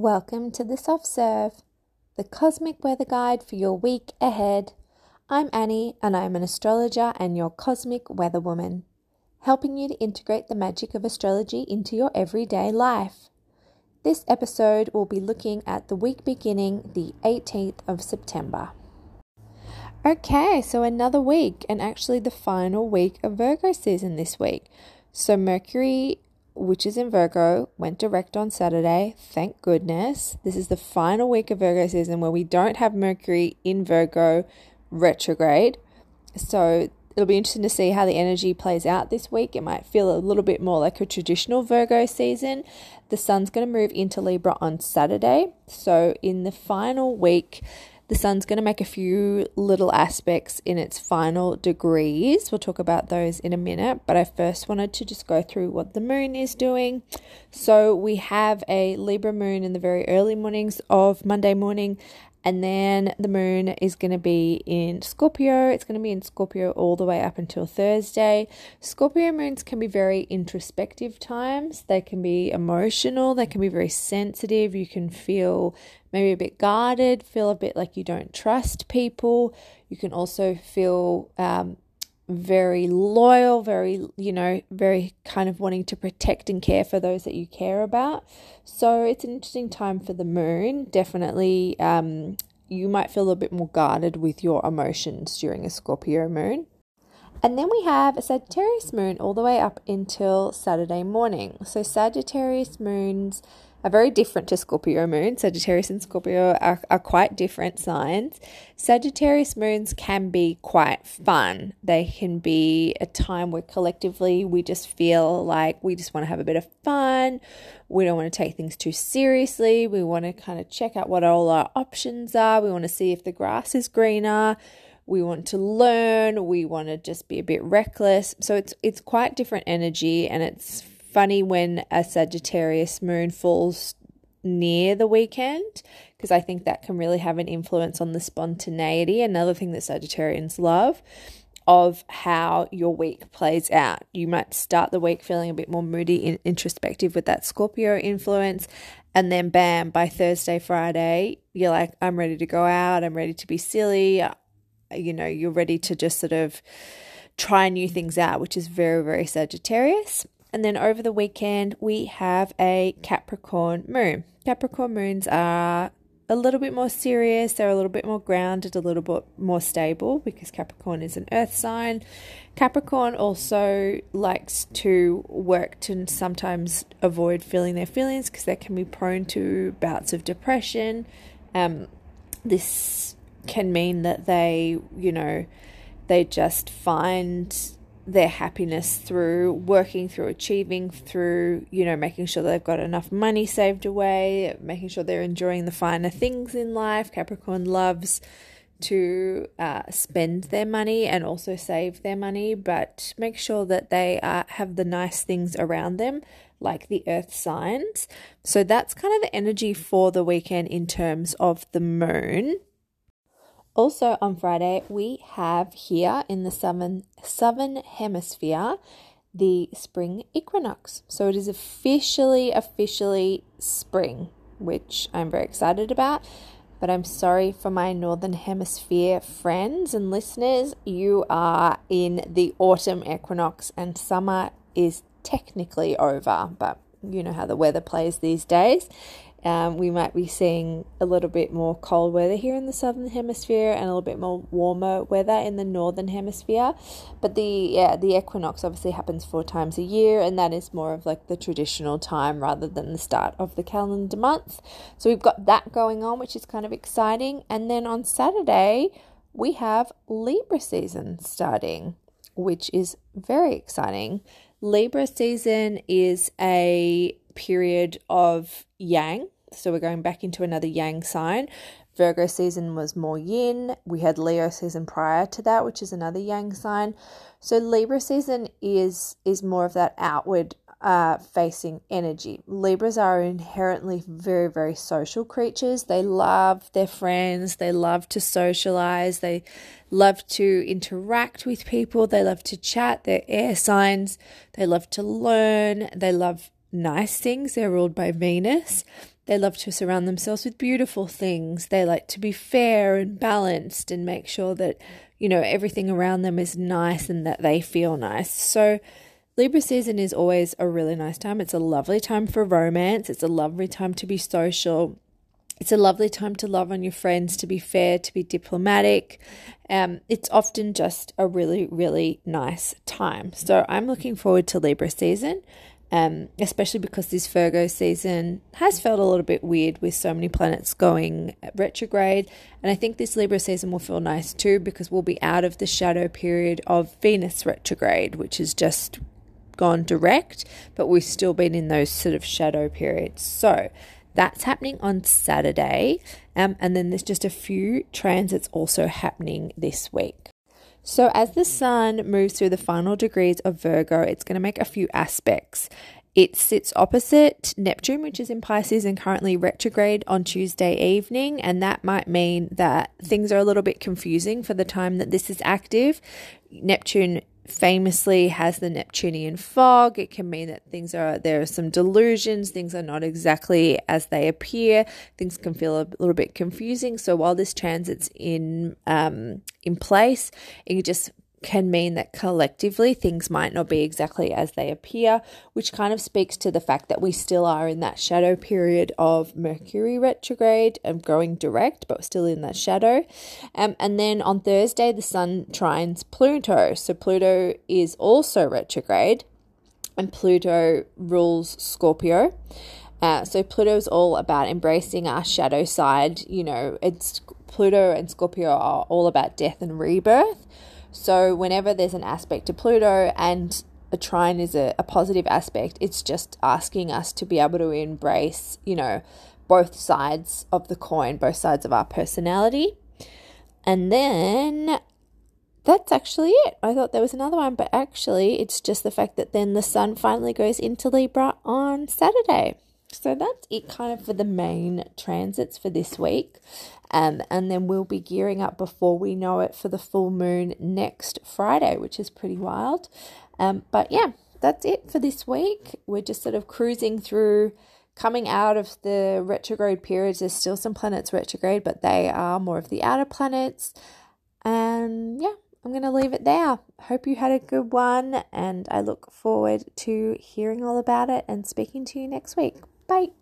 Welcome to the Soft Serve, the cosmic weather guide for your week ahead. I'm Annie and I'm an astrologer and your cosmic weather woman, helping you to integrate the magic of astrology into your everyday life. This episode will be looking at the week beginning the 18th of September. Okay, so another week and actually the final week of Virgo season this week. So Mercury, which is in Virgo, went direct on Saturday. Thank goodness. This is the final week of Virgo season where we don't have Mercury in Virgo retrograde. So it'll be interesting to see how the energy plays out this week. It might feel a little bit more like a traditional Virgo season. The sun's going to move into Libra on Saturday. So in the final week, the sun's going to make a few little aspects in its final degrees. We'll talk about those in a minute, but I first wanted to just go through what the moon is doing. So we have a Libra moon in the very early mornings of Monday morning, and then the moon is going to be in Scorpio. It's going to be in Scorpio all the way up until Thursday. Scorpio moons can be very introspective times. They can be emotional. They can be very sensitive. You can feel maybe a bit guarded, feel a bit like you don't trust people. You can also feel very loyal, very kind of wanting to protect and care for those that you care about. So it's an interesting time for the moon. Definitely, you might feel a little bit more guarded with your emotions during a Scorpio moon. And then we have a Sagittarius moon all the way up until Saturday morning. So Sagittarius moons are very different to Scorpio moon. Sagittarius and Scorpio are quite different signs. Sagittarius moons can be quite fun. They can be a time where collectively we just feel like we just want to have a bit of fun. We don't want to take things too seriously. We want to kind of check out what all our options are. We want to see if the grass is greener. We want to learn. We want to just be a bit reckless. So it's quite different energy, and it's funny when a Sagittarius moon falls near the weekend, because I think that can really have an influence on the spontaneity. Another thing that Sagittarians love of how your week plays out. You might start the week feeling a bit more moody and introspective with that Scorpio influence, and then bam, by Thursday, Friday, you're like, I'm ready to go out. I'm ready to be silly. You're ready to just sort of try new things out, which is very, very Sagittarius. And then over the weekend, we have a Capricorn moon. Capricorn moons are a little bit more serious. They're a little bit more grounded, a little bit more stable, because Capricorn is an earth sign. Capricorn also likes to work to sometimes avoid feeling their feelings, because they can be prone to bouts of depression. This can mean that they just find their happiness through working, through achieving, through, making sure they've got enough money saved away, making sure they're enjoying the finer things in life. Capricorn loves to spend their money and also save their money, but make sure that they have the nice things around them, like the earth signs. So that's kind of the energy for the weekend in terms of the moon. Also on Friday, we have here in the southern hemisphere, the spring equinox. So it is officially spring, which I'm very excited about. But I'm sorry for my northern hemisphere friends and listeners. You are in the autumn equinox and summer is technically over, but you know how the weather plays these days. We might be seeing a little bit more cold weather here in the southern hemisphere and a little bit more warmer weather in the northern hemisphere. But the equinox obviously happens 4 times a year, and that is more of like the traditional time rather than the start of the calendar month. So we've got that going on, which is kind of exciting. And then on Saturday, we have Libra season starting, which is very exciting. Libra season is a period of yang, so we're going back into another yang sign. Virgo season was more yin. We had Leo season prior to that, which is another yang sign. So Libra season is more of that outward facing energy. Libras are inherently very, very social creatures. They love their friends. They love to socialize. They love to interact with people. They love to chat. They're air signs. They love to learn. They love nice things. They're ruled by Venus. They love to surround themselves with beautiful things. They like to be fair and balanced and make sure that, everything around them is nice and that they feel nice. So Libra season is always a really nice time. It's a lovely time for romance. It's a lovely time to be social. It's a lovely time to love on your friends, to be fair, to be diplomatic. It's often just a really, really nice time. So I'm looking forward to Libra season, especially because this Virgo season has felt a little bit weird with so many planets going retrograde. And I think this Libra season will feel nice too, because we'll be out of the shadow period of Venus retrograde, which has just gone direct, but we've still been in those sort of shadow periods. So that's happening on Saturday. And then there's just a few transits also happening this week. So as the sun moves through the final degrees of Virgo, it's going to make a few aspects. It sits opposite Neptune, which is in Pisces and currently retrograde on Tuesday evening. And that might mean that things are a little bit confusing for the time that this is active. Neptune famously has the Neptunian fog. It can mean that there are some delusions, things are not exactly as they appear, things can feel a little bit confusing. So while this transit's in place, it just can mean that collectively things might not be exactly as they appear, which kind of speaks to the fact that we still are in that shadow period of Mercury retrograde and going direct, but still in that shadow. And then on Thursday, the sun trines Pluto. So Pluto is also retrograde, and Pluto rules Scorpio. So Pluto is all about embracing our shadow side. It's Pluto and Scorpio are all about death and rebirth. So whenever there's an aspect to Pluto and a trine is a positive aspect, it's just asking us to be able to embrace, both sides of the coin, both sides of our personality. And then that's actually it. I thought there was another one, but actually it's just the fact that then the sun finally goes into Libra on Saturday. So that's it kind of for the main transits for this week. And then we'll be gearing up before we know it for the full moon next Friday, which is pretty wild. But yeah, that's it for this week. We're just sort of cruising through, coming out of the retrograde periods. There's still some planets retrograde, but they are more of the outer planets. And yeah, I'm going to leave it there. Hope you had a good one, and I look forward to hearing all about it and speaking to you next week. Bye.